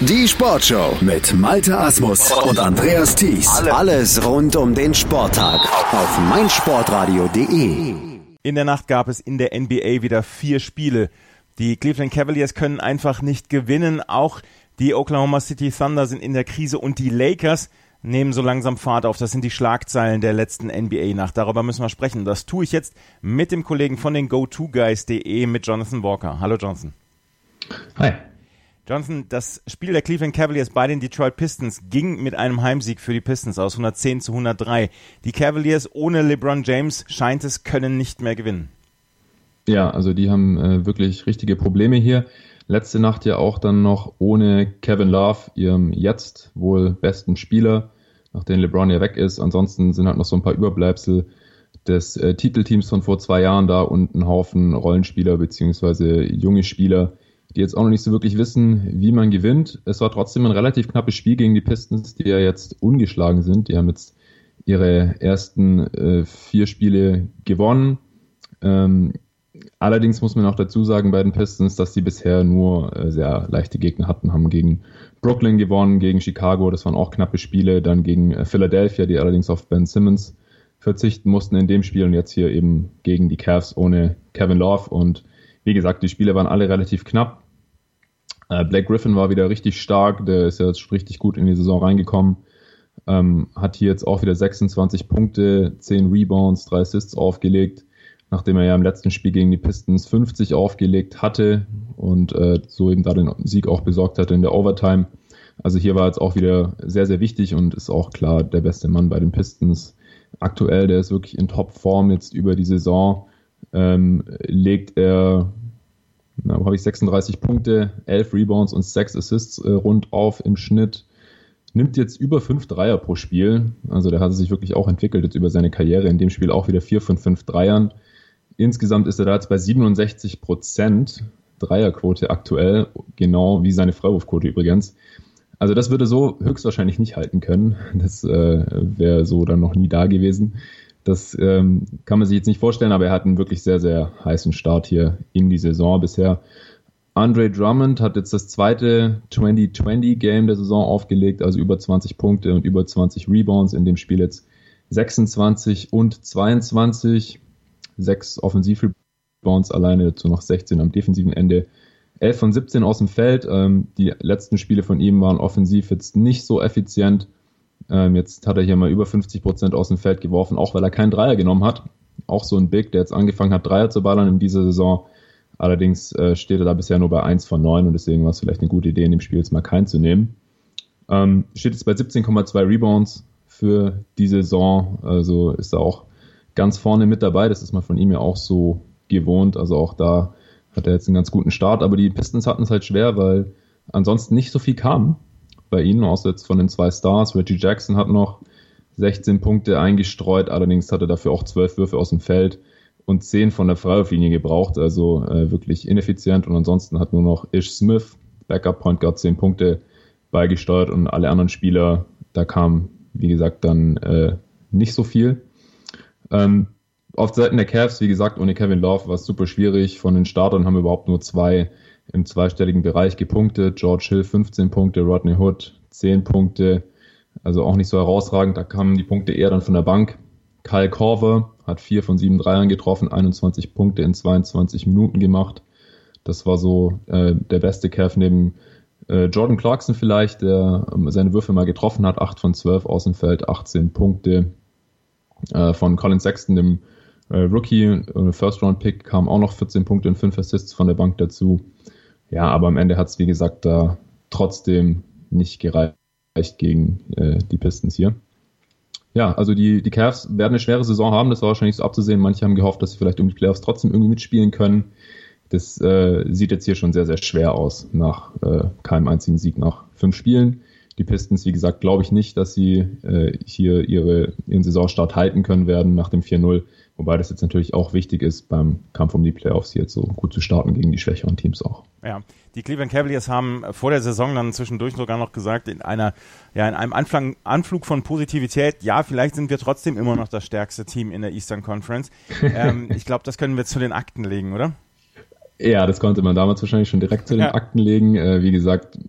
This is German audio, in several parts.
Die Sportshow mit Malte Asmus und Andreas Thies. Alles rund um den Sporttag auf meinsportradio.de. In der Nacht gab es in der NBA wieder 4 Spiele. Die Cleveland Cavaliers können einfach nicht gewinnen. Auch die Oklahoma City Thunder sind in der Krise und die Lakers nehmen so langsam Fahrt auf. Das sind die Schlagzeilen der letzten NBA-Nacht. Darüber müssen wir sprechen. Das tue ich jetzt mit dem Kollegen von den GoToGuys.de, mit Jonathan Walker. Hallo Jonathan. Hi. Jonathan, das Spiel der Cleveland Cavaliers bei den Detroit Pistons ging mit einem Heimsieg für die Pistons aus, 110-103. Die Cavaliers ohne LeBron James, scheint es, können nicht mehr gewinnen. Ja, also die haben wirklich richtige Probleme hier. Letzte Nacht ja auch dann noch ohne Kevin Love, ihrem jetzt wohl besten Spieler, nachdem LeBron ja weg ist. Ansonsten sind halt noch so ein paar Überbleibsel des Titelteams von vor 2 Jahren da und ein Haufen Rollenspieler bzw. junge Spieler, die jetzt auch noch nicht so wirklich wissen, wie man gewinnt. Es war trotzdem ein relativ knappes Spiel gegen die Pistons, die ja jetzt ungeschlagen sind. Die haben jetzt ihre ersten 4 Spiele gewonnen. Allerdings muss man auch dazu sagen bei den Pistons, dass die bisher nur sehr leichte Gegner hatten, haben gegen Brooklyn gewonnen, gegen Chicago, das waren auch knappe Spiele, dann gegen Philadelphia, die allerdings auf Ben Simmons verzichten mussten in dem Spiel und jetzt hier eben gegen die Cavs ohne Kevin Love. Und wie gesagt, die Spiele waren alle relativ knapp. Blake Griffin war wieder richtig stark, der ist ja jetzt richtig gut in die Saison reingekommen, hat hier jetzt auch wieder 26 Punkte, 10 Rebounds, 3 Assists aufgelegt, nachdem er ja im letzten Spiel gegen die Pistons 50 aufgelegt hatte und so eben da den Sieg auch besorgt hatte in der Overtime. Also hier war jetzt auch wieder sehr, sehr wichtig und ist auch klar der beste Mann bei den Pistons. Aktuell, der ist wirklich in Topform jetzt über die Saison, legt er 36 Punkte, 11 Rebounds und 6 Assists rund auf im Schnitt. Nimmt jetzt über 5 Dreier pro Spiel. Also der hat sich wirklich auch entwickelt jetzt über seine Karriere. In dem Spiel auch wieder 4 von 5 Dreiern. Insgesamt ist er da jetzt bei 67% Dreierquote aktuell, genau wie seine Freiwurfquote übrigens. Also das würde so höchstwahrscheinlich nicht halten können. Das wäre so dann noch nie da gewesen. Das kann man sich jetzt nicht vorstellen, aber er hat einen wirklich sehr, sehr heißen Start hier in die Saison bisher. Andre Drummond hat jetzt das zweite 2020-Game der Saison aufgelegt, also über 20 Punkte und über 20 Rebounds. In dem Spiel jetzt 26 und 22, 6 Offensiv-Rebounds alleine, dazu noch 16 am defensiven Ende. 11 von 17 aus dem Feld. Die letzten Spiele von ihm waren offensiv jetzt nicht so effizient. Jetzt hat er hier mal über 50% aus dem Feld geworfen, auch weil er keinen Dreier genommen hat. Auch so ein Big, der jetzt angefangen hat, Dreier zu ballern in dieser Saison. Allerdings steht er da bisher nur bei 1 von 9 und deswegen war es vielleicht eine gute Idee, in dem Spiel jetzt mal keinen zu nehmen. Steht jetzt bei 17,2 Rebounds für die Saison, also ist er auch ganz vorne mit dabei. Das ist man von ihm ja auch so gewohnt. Also auch da hat er jetzt einen ganz guten Start, aber die Pistons hatten es halt schwer, weil ansonsten nicht so viel kam bei ihnen, außer jetzt von den 2 Stars. Reggie Jackson hat noch 16 Punkte eingestreut, allerdings hat er dafür auch 12 Würfe aus dem Feld und 10 von der Freiwurflinie gebraucht, also wirklich ineffizient. Und ansonsten hat nur noch Ish Smith, Backup Point Guard, 10 Punkte beigesteuert und alle anderen Spieler, da kam, wie gesagt, dann nicht so viel. Auf Seiten der Cavs, wie gesagt, ohne Kevin Love war es super schwierig. Von den Startern haben wir überhaupt nur 2 im zweistelligen Bereich gepunktet. George Hill 15 Punkte, Rodney Hood 10 Punkte, also auch nicht so herausragend. Da kamen die Punkte eher dann von der Bank. Kyle Korver hat 4 von 7 Dreiern getroffen, 21 Punkte in 22 Minuten gemacht. Das war so der beste Cav neben Jordan Clarkson vielleicht, der seine Würfe mal getroffen hat, 8 von 12 aus dem Feld, 18 Punkte. Von Colin Sexton, dem Rookie, First-Round-Pick, kamen auch noch 14 Punkte und 5 Assists von der Bank dazu. Ja, aber am Ende hat es, wie gesagt, da trotzdem nicht gereicht gegen die Pistons hier. Ja, also die Cavs werden eine schwere Saison haben, das war wahrscheinlich so abzusehen. Manche haben gehofft, dass sie vielleicht um die Playoffs trotzdem irgendwie mitspielen können. Das sieht jetzt hier schon sehr, sehr schwer aus, nach keinem einzigen Sieg nach 5 Spielen. Die Pistons, wie gesagt, glaube ich nicht, dass sie hier ihren Saisonstart halten können werden nach dem 4-0. Wobei das jetzt natürlich auch wichtig ist, beim Kampf um die Playoffs hier jetzt so gut zu starten gegen die schwächeren Teams auch. Ja, die Cleveland Cavaliers haben vor der Saison dann zwischendurch sogar noch gesagt, in einem Anflug von Positivität, ja, vielleicht sind wir trotzdem immer noch das stärkste Team in der Eastern Conference. Ich glaube, das können wir zu den Akten legen, oder? Ja, das konnte man damals wahrscheinlich schon direkt zu den Akten legen. Wie gesagt,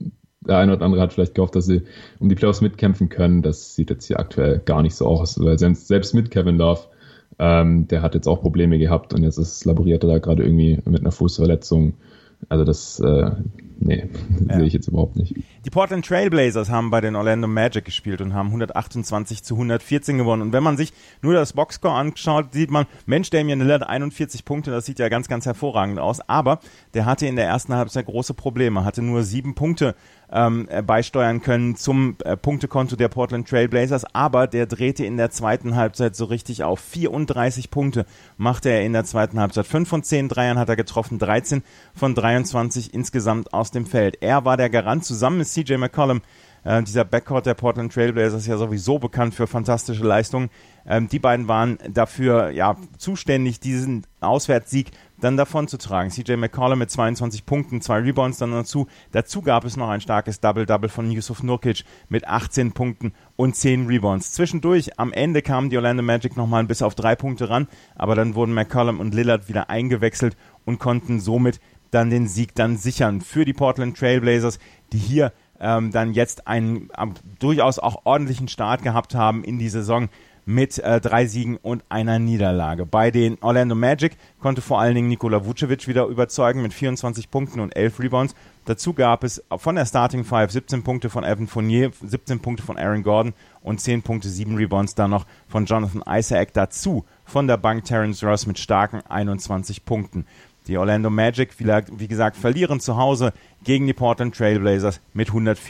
der eine oder andere hat vielleicht gehofft, dass sie um die Playoffs mitkämpfen können. Das sieht jetzt hier aktuell gar nicht so aus, weil selbst mit Kevin Love, der hat jetzt auch Probleme gehabt und jetzt laboriert er da gerade irgendwie mit einer Fußverletzung. Also das, sehe ich jetzt überhaupt nicht. Die Portland Trail Blazers haben bei den Orlando Magic gespielt und haben 128-114 gewonnen. Und wenn man sich nur das Boxscore anschaut, sieht man, Mensch, Damian Lillard 41 Punkte, das sieht ja ganz, ganz hervorragend aus. Aber der hatte in der ersten Halbzeit große Probleme, hatte nur 7 Punkte beisteuern können zum Punktekonto der Portland Trail Blazers, aber der drehte in der zweiten Halbzeit so richtig auf. 34 Punkte machte er in der zweiten Halbzeit. 5 von 10 Dreiern hat er getroffen, 13 von 23 insgesamt aus dem Feld. Er war der Garant, zusammen mit CJ McCollum, dieser Backcourt der Portland Trail Blazers ist ja sowieso bekannt für fantastische Leistungen. Die beiden waren dafür zuständig, diesen Auswärtssieg dann davon zu tragen. CJ McCollum mit 22 Punkten, 2 Rebounds dann dazu. Dazu gab es noch ein starkes Double-Double von Yusuf Nurkic mit 18 Punkten und 10 Rebounds. Zwischendurch, am Ende kamen die Orlando Magic nochmal bis auf 3 Punkte ran, aber dann wurden McCollum und Lillard wieder eingewechselt und konnten somit dann den Sieg dann sichern für die Portland Trail Blazers, die hier dann jetzt einen durchaus auch ordentlichen Start gehabt haben in die Saison mit 3 Siegen und einer Niederlage. Bei den Orlando Magic konnte vor allen Dingen Nikola Vucevic wieder überzeugen mit 24 Punkten und 11 Rebounds. Dazu gab es von der Starting Five 17 Punkte von Evan Fournier, 17 Punkte von Aaron Gordon und 10 Punkte, 7 Rebounds dann noch von Jonathan Isaac. Dazu von der Bank Terrence Ross mit starken 21 Punkten. Die Orlando Magic, wie gesagt, verlieren zu Hause gegen die Portland Trail Blazers mit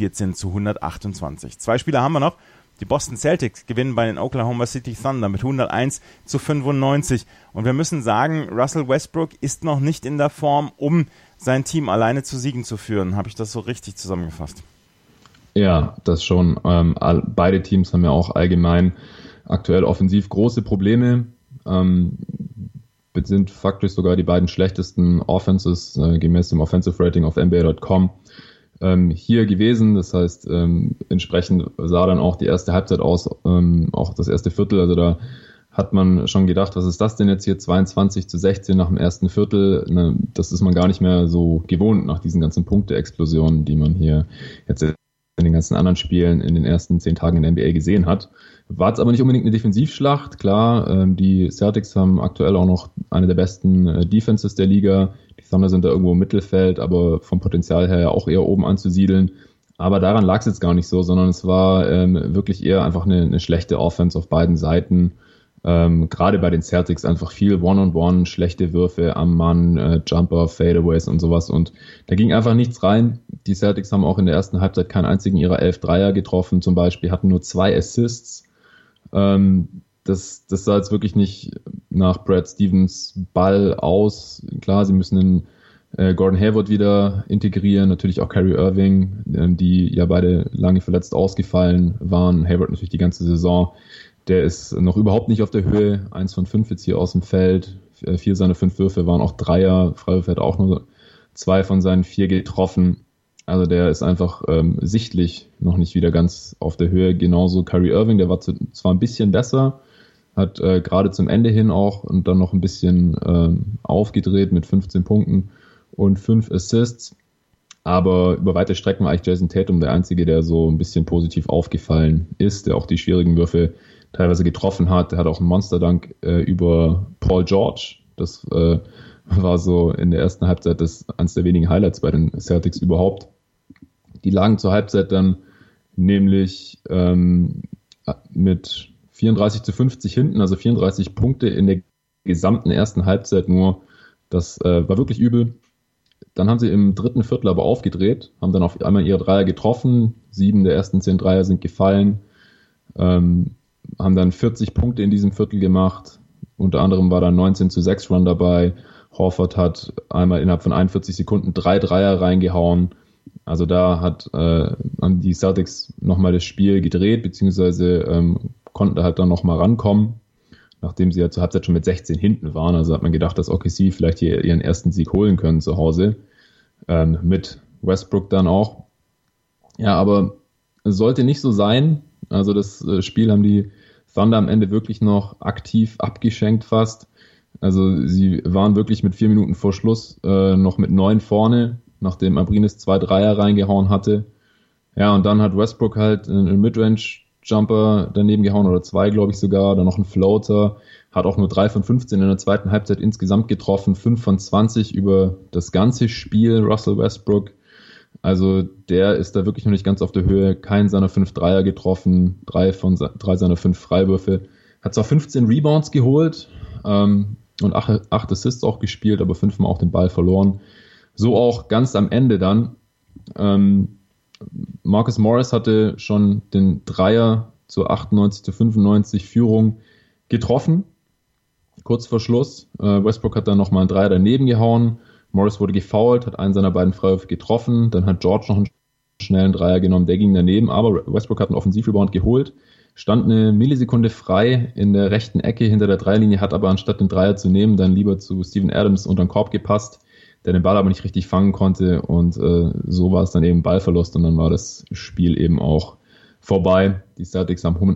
114-128. 2 Spieler haben wir noch. Die Boston Celtics gewinnen bei den Oklahoma City Thunder mit 101-95. Und wir müssen sagen, Russell Westbrook ist noch nicht in der Form, um sein Team alleine zu Siegen zu führen. Habe ich das so richtig zusammengefasst? Ja, das schon. Beide Teams haben ja auch allgemein aktuell offensiv große Probleme. Sind faktisch sogar die beiden schlechtesten Offenses gemäß dem Offensive Rating auf NBA.com hier gewesen. Das heißt, entsprechend sah dann auch die erste Halbzeit aus, auch das erste Viertel. Also da hat man schon gedacht, was ist das denn jetzt hier, 22-16 nach dem ersten Viertel? Das ist man gar nicht mehr so gewohnt nach diesen ganzen Punkte-Explosionen, die man hier jetzt in den ganzen anderen Spielen in den ersten 10 Tagen in der NBA gesehen hat. War es aber nicht unbedingt eine Defensivschlacht. Klar, die Celtics haben aktuell auch noch eine der besten Defenses der Liga. Die Thunder sind da irgendwo im Mittelfeld, aber vom Potenzial her auch eher oben anzusiedeln. Aber daran lag es jetzt gar nicht so, sondern es war wirklich eher einfach eine schlechte Offense auf beiden Seiten. Gerade bei den Celtics einfach viel One-on-One, schlechte Würfe am Mann, Jumper, Fadeaways und sowas. Und da ging einfach nichts rein. Die Celtics haben auch in der ersten Halbzeit keinen einzigen ihrer 11 Dreier getroffen zum Beispiel, hatten nur 2 Assists. Das sah jetzt wirklich nicht nach Brad Stevens Ball aus. Klar, sie müssen den Gordon Hayward wieder integrieren, natürlich auch Kyrie Irving, die ja beide lange verletzt ausgefallen waren. Hayward natürlich die ganze Saison. Der ist noch überhaupt nicht auf der Höhe. 1 von 5 jetzt hier aus dem Feld. 4 seiner 5 Würfe waren auch Dreier. Freiwürfe hat auch nur 2 von seinen 4 getroffen. Also der ist einfach sichtlich noch nicht wieder ganz auf der Höhe. Genauso Kyrie Irving, der war zwar ein bisschen besser, hat gerade zum Ende hin auch und dann noch ein bisschen aufgedreht mit 15 Punkten und 5 Assists. Aber über weite Strecken war eigentlich Jason Tatum der Einzige, der so ein bisschen positiv aufgefallen ist, der auch die schwierigen Würfe teilweise getroffen hat. Der hat auch einen Monster-Dunk über Paul George. Das war so in der ersten Halbzeit eines der wenigen Highlights bei den Celtics überhaupt. Die lagen zur Halbzeit dann nämlich mit 34-50 hinten, also 34 Punkte in der gesamten ersten Halbzeit nur. Das war wirklich übel. Dann haben sie im dritten Viertel aber aufgedreht, haben dann auf einmal ihre Dreier getroffen. 7 der ersten 10 Dreier sind gefallen. Haben dann 40 Punkte in diesem Viertel gemacht. Unter anderem war da 19-6 Run dabei. Horford hat einmal innerhalb von 41 Sekunden 3 Dreier reingehauen. Also da haben die Celtics nochmal das Spiel gedreht, beziehungsweise konnten da halt dann nochmal rankommen, nachdem sie ja zur Halbzeit schon mit 16 hinten waren. Also hat man gedacht, dass OKC vielleicht hier ihren ersten Sieg holen können zu Hause. Mit Westbrook dann auch. Ja, aber es sollte nicht so sein. Also das Spiel haben die Thunder am Ende wirklich noch aktiv abgeschenkt fast. Also sie waren wirklich mit 4 Minuten vor Schluss noch mit 9 vorne, nachdem Abrines 2 Dreier reingehauen hatte. Ja, und dann hat Westbrook halt einen Midrange-Jumper daneben gehauen oder 2, glaube ich sogar, dann noch einen Floater, hat auch nur 3 von 15 in der zweiten Halbzeit insgesamt getroffen, 5 von 20 über das ganze Spiel, Russell Westbrook. Also der ist da wirklich noch nicht ganz auf der Höhe, keinen seiner 5 Dreier getroffen, 3 seiner 5 Freiwürfe, hat zwar 15 Rebounds geholt und 8 Assists auch gespielt, aber 5-mal auch den Ball verloren. So auch ganz am Ende dann. Marcus Morris hatte schon den Dreier zur 98-95 Führung getroffen, kurz vor Schluss. Westbrook hat dann nochmal einen Dreier daneben gehauen. Morris wurde gefoult, hat einen seiner beiden Freiwürfe getroffen. Dann hat George noch einen schnellen Dreier genommen, der ging daneben. Aber Westbrook hat einen Offensivrebound geholt, stand eine Millisekunde frei in der rechten Ecke hinter der Dreierlinie, hat aber anstatt den Dreier zu nehmen, dann lieber zu Steven Adams unter den Korb gepasst, der den Ball aber nicht richtig fangen konnte. Und so war es dann eben Ballverlust und dann war das Spiel eben auch vorbei. Die Celtics haben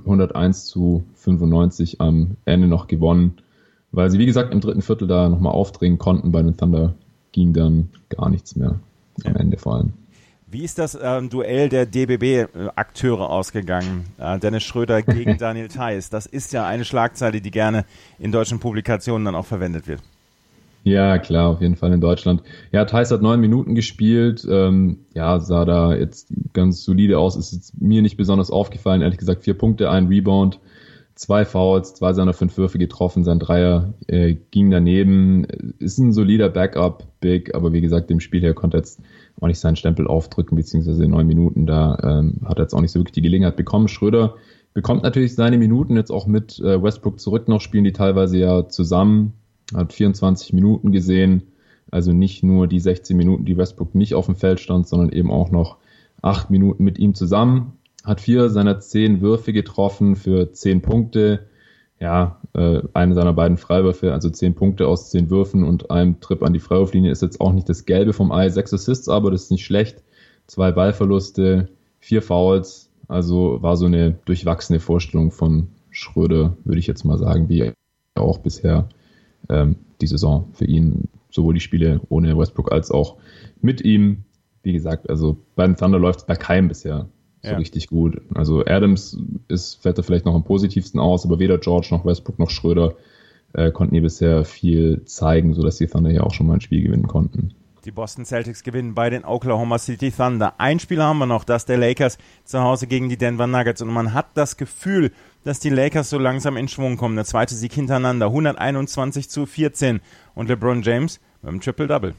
101-95 am Ende noch gewonnen, weil sie, wie gesagt, im dritten Viertel da nochmal aufdrehen konnten. Bei den Thunder ging dann gar nichts mehr, am Ende vor allem. Wie ist das Duell der DBB-Akteure ausgegangen? Dennis Schröder gegen Daniel Theis. Das ist ja eine Schlagzeile, die gerne in deutschen Publikationen dann auch verwendet wird. Ja, klar, auf jeden Fall in Deutschland. Ja, Theis hat 9 Minuten gespielt, sah da jetzt ganz solide aus, ist jetzt mir nicht besonders aufgefallen, ehrlich gesagt 4 Punkte, 1 Rebound, 2 Fouls, 2 seiner 5 Würfe getroffen, sein Dreier ging daneben, ist ein solider Backup-Big, aber wie gesagt, dem Spiel her konnte er jetzt auch nicht seinen Stempel aufdrücken, beziehungsweise in 9 Minuten, da hat er jetzt auch nicht so wirklich die Gelegenheit bekommen. Schröder bekommt natürlich seine Minuten jetzt auch mit Westbrook zurück noch, spielen die teilweise ja zusammen, hat 24 Minuten gesehen, also nicht nur die 16 Minuten, die Westbrook nicht auf dem Feld stand, sondern eben auch noch 8 Minuten mit ihm zusammen. Hat 4 seiner 10 Würfe getroffen für 10 Punkte. Ja, eine seiner beiden Freiwürfe, also 10 Punkte aus 10 Würfen und einem Trip an die Freiwurflinie ist jetzt auch nicht das Gelbe vom Ei. 6 Assists, aber das ist nicht schlecht. 2 Ballverluste, 4 Fouls. Also war so eine durchwachsene Vorstellung von Schröder, würde ich jetzt mal sagen, wie auch bisher die Saison für ihn, sowohl die Spiele ohne Westbrook als auch mit ihm. Wie gesagt, also bei den Thunder läuft es bei keinem bisher so richtig gut. Also Adams fällt da vielleicht noch am positivsten aus, aber weder George noch Westbrook noch Schröder konnten hier bisher viel zeigen, sodass die Thunder hier auch schon mal ein Spiel gewinnen konnten. Die Boston Celtics gewinnen bei den Oklahoma City Thunder. Ein Spiel haben wir noch, das der Lakers zu Hause gegen die Denver Nuggets. Und man hat das Gefühl, dass die Lakers so langsam in Schwung kommen. Der zweite Sieg hintereinander, 121-14. Und LeBron James mit einem Triple-Double.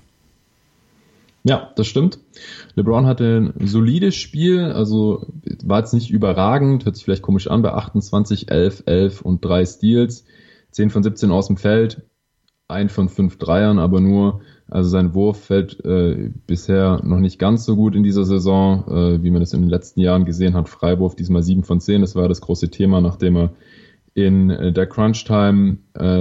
Ja, das stimmt. LeBron hatte ein solides Spiel, also war jetzt nicht überragend, hört sich vielleicht komisch an, bei 28, 11, 11 und 3 Steals, 10 von 17 aus dem Feld, 1 von 5 Dreiern, aber nur, also sein Wurf fällt bisher noch nicht ganz so gut in dieser Saison, wie man das in den letzten Jahren gesehen hat. Freiwurf diesmal 7 von 10, das war das große Thema, nachdem er in der Crunch-Time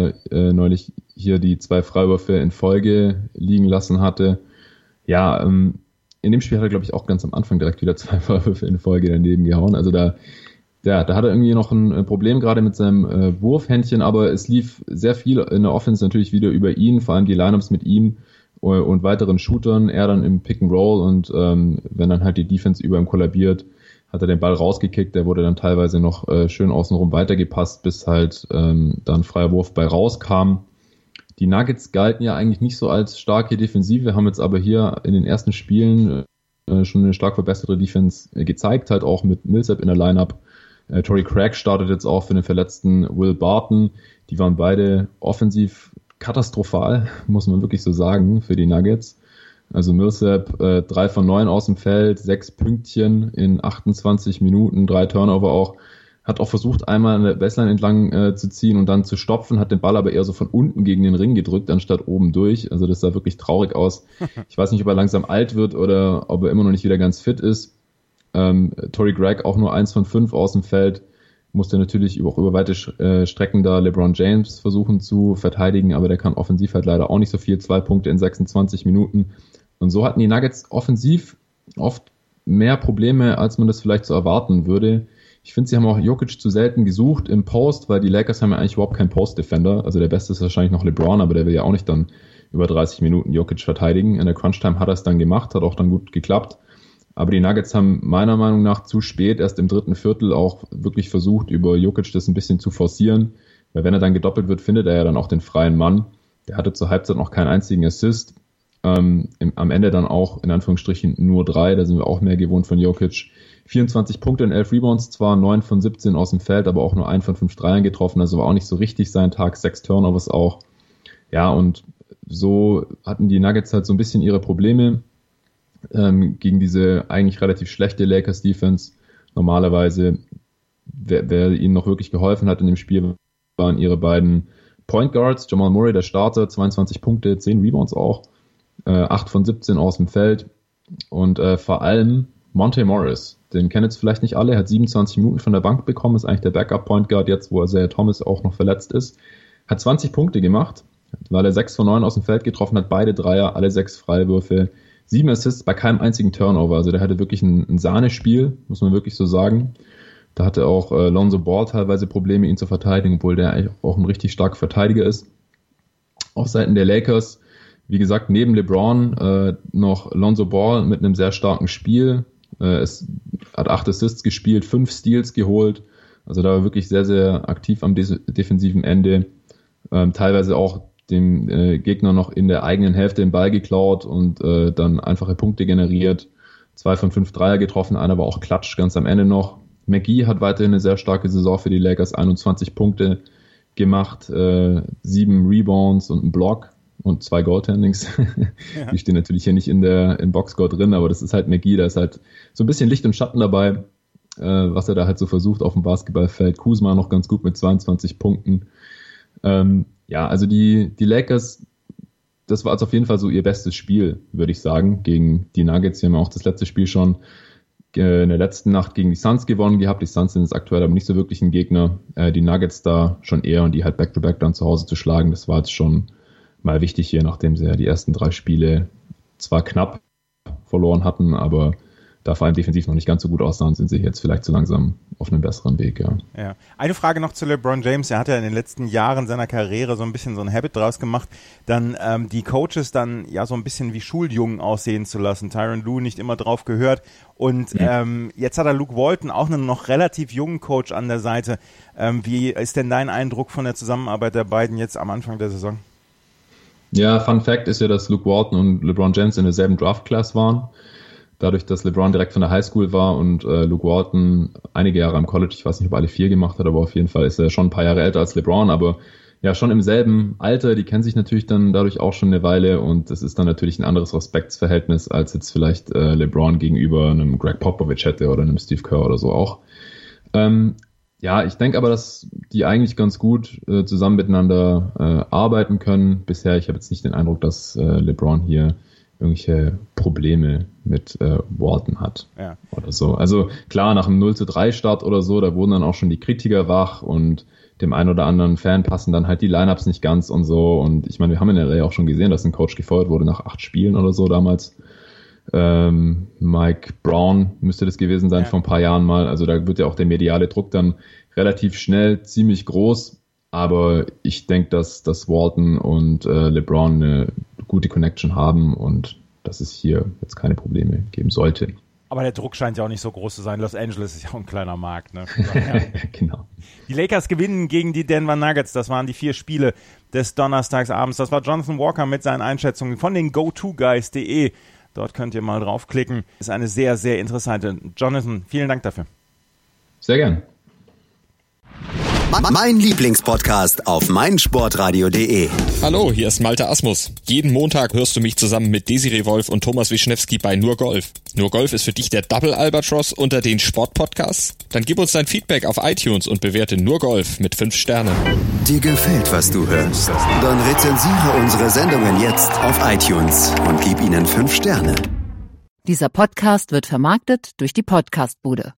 neulich hier die 2 Freiwürfe in Folge liegen lassen hatte. Ja, in dem Spiel hat er, glaube ich, auch ganz am Anfang direkt wieder 2 Freiwürfe in Folge daneben gehauen. Also da hat er irgendwie noch ein Problem gerade mit seinem Wurfhändchen, aber es lief sehr viel in der Offense natürlich wieder über ihn, vor allem die Lineups mit ihm und weiteren Shootern, er dann im Pick and Roll und wenn dann halt die Defense über ihm kollabiert, hat er den Ball rausgekickt, der wurde dann teilweise noch schön außenrum weitergepasst, bis halt dann freier Wurf bei rauskam. Die Nuggets galten ja eigentlich nicht so als starke Defensive, haben jetzt aber hier in den ersten Spielen schon eine stark verbesserte Defense gezeigt, halt auch mit Millsap in der Lineup. Torrey Craig startet jetzt auch für den verletzten Will Barton. Die waren beide offensiv katastrophal, muss man wirklich so sagen, für die Nuggets. Also Millsap 3 von 9 aus dem Feld, 6 Pünktchen in 28 Minuten, 3 Turnover auch. Hat auch versucht, einmal an der Baseline entlang zu ziehen und dann zu stopfen, hat den Ball aber eher so von unten gegen den Ring gedrückt, anstatt oben durch. Also das sah wirklich traurig aus. Ich weiß nicht, ob er langsam alt wird oder ob er immer noch nicht wieder ganz fit ist. Torrey Craig auch nur 1 von 5 aus dem Feld. Musste natürlich auch über weite Strecken da LeBron James versuchen zu verteidigen, aber der kann offensiv halt leider auch nicht so viel. 2 Punkte in 26 Minuten. Und so hatten die Nuggets offensiv oft mehr Probleme, als man das vielleicht so erwarten würde. Ich finde, sie haben auch Jokic zu selten gesucht im Post, weil die Lakers haben ja eigentlich überhaupt keinen Post-Defender. Also der Beste ist wahrscheinlich noch LeBron, aber der will ja auch nicht dann über 30 Minuten Jokic verteidigen. In der Crunch-Time hat er es dann gemacht, hat auch dann gut geklappt. Aber die Nuggets haben meiner Meinung nach zu spät, erst im dritten Viertel auch wirklich versucht, über Jokic das ein bisschen zu forcieren. Weil wenn er dann gedoppelt wird, findet er ja dann auch den freien Mann. Der hatte zur Halbzeit noch keinen einzigen Assist. Am Ende dann auch in Anführungsstrichen nur 3, da sind wir auch mehr gewohnt von Jokic. 24 Punkte und 11 Rebounds, zwar 9 von 17 aus dem Feld, aber auch nur 1 von 5 Dreiern getroffen, also war auch nicht so richtig sein Tag, 6 Turnovers auch. Ja, und so hatten die Nuggets halt so ein bisschen ihre Probleme gegen diese eigentlich relativ schlechte Lakers-Defense. Normalerweise, wer ihnen noch wirklich geholfen hat in dem Spiel, waren ihre beiden Point Guards, Jamal Murray, der Starter, 22 Punkte, 10 Rebounds auch, 8 von 17 aus dem Feld und vor allem Monte Morris, den kennen jetzt vielleicht nicht alle, hat 27 Minuten von der Bank bekommen, ist eigentlich der Backup-Point Guard jetzt, wo Isaiah Thomas auch noch verletzt ist, hat 20 Punkte gemacht, weil er 6 von 9 aus dem Feld getroffen hat, beide Dreier, alle 6 Freiwürfe, 7 Assists bei keinem einzigen Turnover, also der hatte wirklich ein Sahnespiel, muss man wirklich so sagen. Da hatte auch Lonzo Ball teilweise Probleme, ihn zu verteidigen, obwohl der eigentlich auch ein richtig starker Verteidiger ist. Auf Seiten der Lakers, wie gesagt, neben LeBron noch Lonzo Ball mit einem sehr starken Spiel. Es hat 8 Assists gespielt, 5 Steals geholt. Also da war wirklich sehr, sehr aktiv am defensiven Ende. Teilweise auch dem Gegner noch in der eigenen Hälfte den Ball geklaut und dann einfache Punkte generiert. 2 von 5 Dreier getroffen, einer war auch Klatsch ganz am Ende noch. McGee hat weiterhin eine sehr starke Saison für die Lakers, 21 Punkte gemacht, 7 Rebounds und einen Block und 2 Goaltendings. Ja. Die stehen natürlich hier nicht im Boxscore drin, aber das ist halt McGee, da ist halt so ein bisschen Licht und Schatten dabei, was er da halt so versucht auf dem Basketballfeld. Kuzma noch ganz gut mit 22 Punkten. Ja, also die Lakers, das war jetzt auf jeden Fall so ihr bestes Spiel, würde ich sagen, gegen die Nuggets. Sie haben ja auch das letzte Spiel schon in der letzten Nacht gegen die Suns gewonnen gehabt. Die Suns sind jetzt aktuell aber nicht so wirklich ein Gegner. Die Nuggets da schon eher und die halt Back-to-Back dann zu Hause zu schlagen, das war jetzt schon mal wichtig hier, nachdem sie ja die ersten 3 Spiele zwar knapp verloren hatten, aber da vor allem defensiv noch nicht ganz so gut aussahen, sind sie jetzt vielleicht so langsam auf einem besseren Weg. Ja. Eine Frage noch zu LeBron James. Er hat ja in den letzten Jahren seiner Karriere so ein bisschen so ein Habit draus gemacht, dann die Coaches dann ja so ein bisschen wie Schuljungen aussehen zu lassen. Tyronn Lue nicht immer drauf gehört. Und jetzt hat er Luke Walton, auch einen noch relativ jungen Coach an der Seite. Wie ist denn dein Eindruck von der Zusammenarbeit der beiden jetzt am Anfang der Saison? Ja, Fun Fact ist ja, dass Luke Walton und LeBron James in derselben Draft-Class waren. Dadurch, dass LeBron direkt von der Highschool war und Luke Walton einige Jahre am College, ich weiß nicht, ob alle 4 gemacht hat, aber auf jeden Fall ist er schon ein paar Jahre älter als LeBron, aber ja, schon im selben Alter, die kennen sich natürlich dann dadurch auch schon eine Weile und das ist dann natürlich ein anderes Respektsverhältnis, als jetzt vielleicht LeBron gegenüber einem Greg Popovich hätte oder einem Steve Kerr oder so auch. Ja, ich denke aber, dass die eigentlich ganz gut zusammen miteinander arbeiten können. Bisher, ich habe jetzt nicht den Eindruck, dass LeBron hier irgendwelche Probleme mit Walton hat oder so. Also klar, nach einem 0-3 Start oder so, da wurden dann auch schon die Kritiker wach und dem einen oder anderen Fan passen dann halt die Lineups nicht ganz und so. Und ich meine, wir haben in LA auch schon gesehen, dass ein Coach gefeuert wurde nach 8 Spielen oder so damals. Mike Brown müsste das gewesen sein vor ein paar Jahren mal. Also da wird ja auch der mediale Druck dann relativ schnell ziemlich groß. Aber ich denke, dass Walton und LeBron eine gute Connection haben und dass es hier jetzt keine Probleme geben sollte. Aber der Druck scheint ja auch nicht so groß zu sein. Los Angeles ist ja auch ein kleiner Markt. Ne? Genau. Die Lakers gewinnen gegen die Denver Nuggets. Das waren die 4 Spiele des Donnerstagsabends. Das war Jonathan Walker mit seinen Einschätzungen von den GoToGuys.de. Dort könnt ihr mal draufklicken. Ist eine sehr, sehr interessante. Jonathan, vielen Dank dafür. Sehr gern. Mein Lieblingspodcast auf meinsportradio.de. Hallo, hier ist Malte Asmus. Jeden Montag hörst du mich zusammen mit Desiree Wolf und Thomas Wischnewski bei Nur Golf. Nur Golf ist für dich der Double Albatross unter den Sportpodcasts? Dann gib uns dein Feedback auf iTunes und bewerte Nur Golf mit 5 Sternen. Dir gefällt, was du hörst? Dann rezensiere unsere Sendungen jetzt auf iTunes und gib ihnen 5 Sterne. Dieser Podcast wird vermarktet durch die Podcastbude.